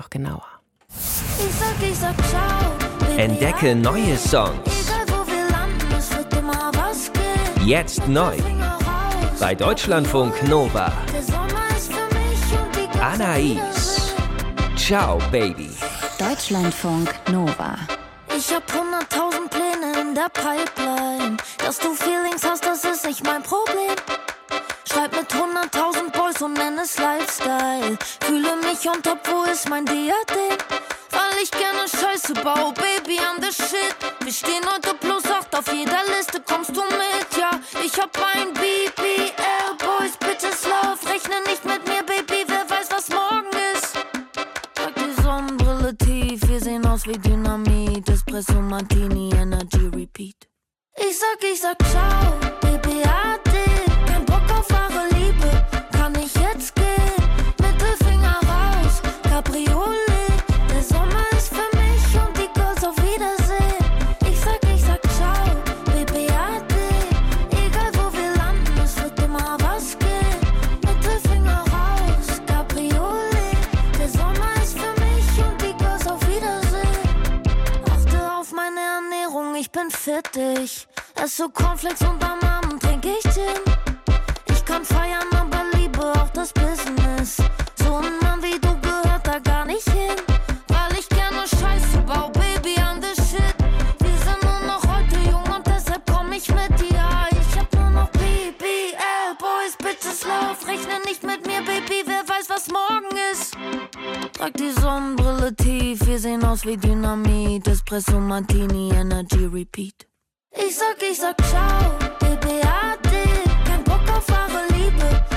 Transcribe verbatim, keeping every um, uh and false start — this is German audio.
noch genauer. Ich sag, ich sag ciao, Baby, Entdecke neue Songs. egal wo wir landen, es wird immer was geben. Jetzt neu. Finger raus, Bei Deutschlandfunk Nova. der Sommer ist für mich und die ganze Anais. Ciao, Baby. Deutschlandfunk Nova. Ich hab hunderttausend Pläne in der Pipeline. Dass du Feelings hast, das ist nicht mein Problem. Schreib mit hunderttausend Boys und nenn es Lifestyle. Fühle mich on top, wo ist mein Diadem? Weil ich gerne Scheiße baue, Baby, I'm the shit. Wir stehen heute plus acht auf jeder Liste, kommst du mit? Ja, ich hab ein B B L, Boys, Bitches, Love. Rechne nicht mit mir, Baby, wer weiß, was morgen ist. Trag die Sonnenbrille tief, wir sehen aus wie Dynamit. Espresso, Martini, Energy, Repeat. Ich sag, ich sag ciao, Baby, ade. Kein Bock auf wahre Liebe, kann ich jetzt gehen? Mittelfinger raus, Cabriolet. Der Sommer ist für mich und die Girls auf Wiedersehen. Ich sag, ich sag ciao, Baby, ade. Egal wo wir landen, es wird immer was gehen. Mittelfinger raus, Cabriolet. Der Sommer ist für mich und die Girls auf Wiedersehen. Achte auf meine Ernährung, ich bin fittig. Esse Cornflakes und am Abend trink ich Gin. Ich kann feiern, aber liebe auch das Business. So ein Mann wie du gehört da gar nicht hin. Weil ich gerne Scheiße bau, Baby, I'm the shit. Wir sind nur noch heute jung und deshalb komm ich mit dir. Ja, ich hab nur noch B B L, Boys, Bitches, Love. Rechne nicht mit mir, Baby, wer weiß, was morgen ist. Trag die Sonnenbrille tief, wir sehen aus wie Dynamit. Espresso, Martini, Energy, Repeat. Ich sag, ich sag ciao, Baby, ade. Kein Bock auf wahre Liebe,